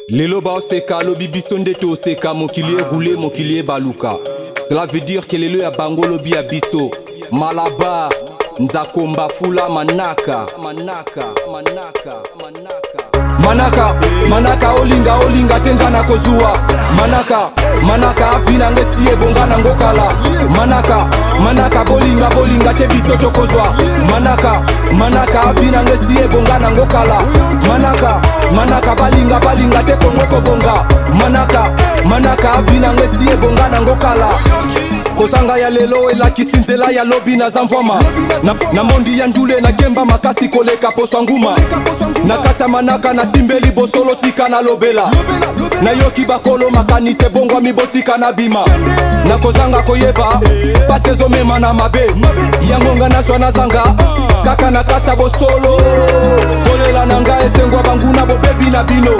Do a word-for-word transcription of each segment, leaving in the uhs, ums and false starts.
Lelo ba oseka lobi biso ndete oseka mokili roulé mokili baluka. Cela veut dire que lelo ya bango lobi ya biso Malaba nzakomba fula manaka manaka manaka manaka Manaka, manaka olinga olinga tengana kozua Manaka, manaka afina ngesiye bongana ngokala Manaka, manaka bolinga bolinga te biso tokozwa Manaka, manaka afina ngesiye bongana ngokala Manaka, manaka balinga balinga te kongweko bonga Manaka, manaka afina ngesiye bongana ngokala Kozanga ya lelo elakisi nzela ya lobi na zamvwama na, na mondi ya ndule na kemba makasi koleka poswa nguma na kata manaka na timbeli bosolo tika na lobela na yoki bakolo makanise bongwa mibotika na bima na kozanga koyeba pase zomema na mabe yangonga naswa na zanga kaka na kata bosolo kolela na nga esengwa banguna bobebi na bino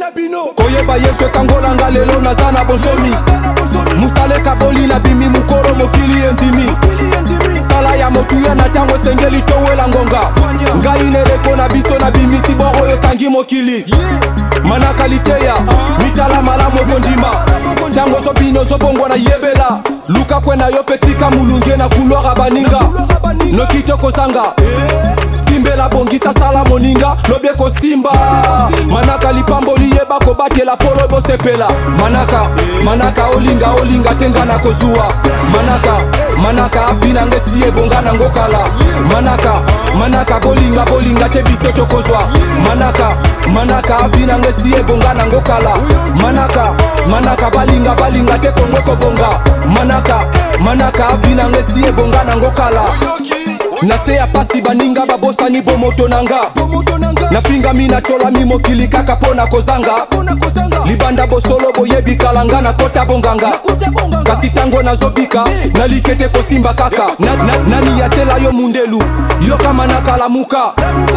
koyeba yesu ekangolanga lelo naza na bonsomi musaleka boli na bimi mukoro mokili enzimi sala ya motuya na tango esengeli towela ngonga ngai nereko na biso na bimisi boro ekangi mokili manaka liteya mitala malamu okondima tango zobino zobongwa na yebela luka kwena yo petika mulunge na kulwara baninga nokito kozanga timbela bongisa sala moninga lobye kosimba manaka lipambo liyeba kobatela polo bosepela manaka manaka olinga olinga tengana kozua manaka manaka afina ngesiye bongana ngokala manaka manaka bolinga bolinga te biso tokozwa manaka manaka afina ngesiye bongana ngokala manaka manaka balinga balinga te kongweko bonga manaka manaka afina ngesiye bongana ngokala nase ya pasi baninga babosani bomoto nanga nafinga mina chola mi mokili kaka pona kozanga libanda bosolo boyebi kalanga na kota bonganga kasi tango nazobika nalikete kosimba kaka na, na, nani yatela yo mundelu yo kama nakalamuka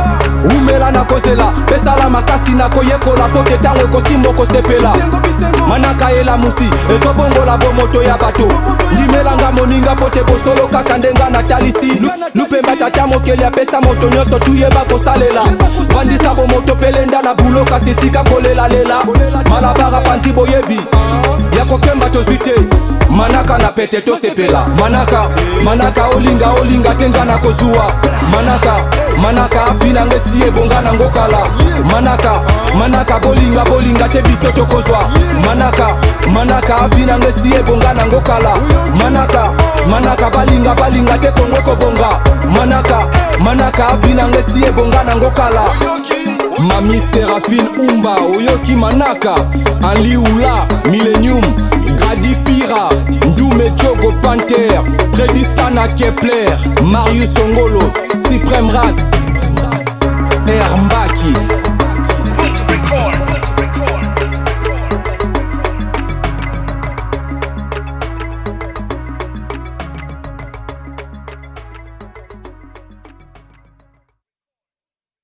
umela na kozela pesala makasi na koyekola pote tango kosimbo kosepela manaka ela musi ezobongola bomoto ya bato ndimelanga moninga pote bosolo kaka ndenga na talisi lupe matata mokeli apesa moto nyonso tuyeba kosalela vandisa bomoto pelenda na bulo kasi tika kolela lela malabara panzi boyebi ya kokemba tozwite manaka na pete tosepela manaka manaka olinga olinga tengana kozua manaka manaka afina ngesiye bongana ngokala manaka manaka bolinga bolinga te biso tokozwa manaka manaka afina ngesiye bongana ngokala manaka manaka balinga balinga te kongweko bonga manaka manaka afina ngesiye bongana ngokala Mami Séraphine Umba Oyoki Manaka Anliula Millennium Gradi Pira Ndume Chogo Panther Predistana Kepler Marius Songolo Supreme Race Ermbaki